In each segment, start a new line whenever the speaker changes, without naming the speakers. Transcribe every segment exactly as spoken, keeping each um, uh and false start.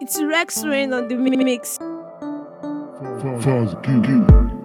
It's Rex Rain on the mix.
Faz Gigi.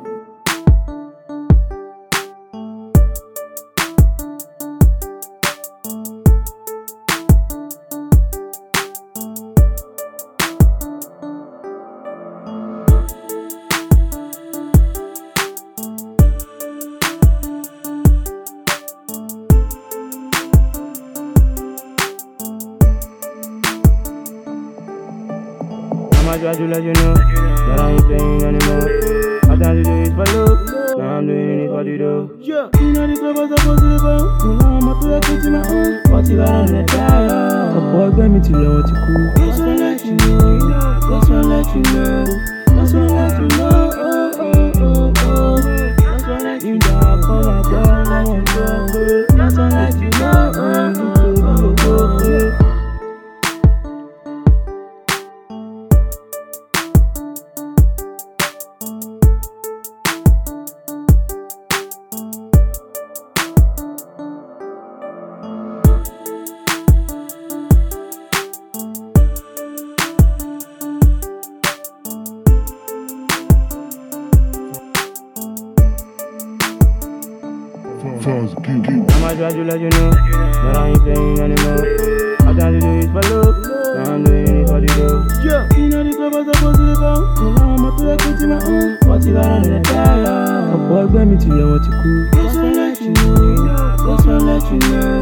I try to let you know that I ain't playing anymore. I tried to do it for love, now I'm doing it for the dough. Yeah, you know the club was supposed to go. You know I'm up to the kitchen, my own. But if I don't let die, ọ̀pọ̀ ẹgbẹ́ mi ti lọ wọn ti kú. Just wanna let you know, just wanna let you know, just wanna let you know, oh oh oh oh. Just wanna let you know, kọ́ máa gbọ́ láwọn gbọ́ pé. Just wanna let you know, oh oh oh oh oh.
Faz Gigi.
I'ma try to let you know that I ain't playing anymore. I tried to do it for love, now I'm doing it for the dough. Yeah, you know the club was supposed to go. You know I'm up to the kitchen, my own. But if I don't let die, ọ̀pọ̀ ẹgbẹ́ mi ti lọ wọn ti kú. Just wanna let you know, just wanna let you know,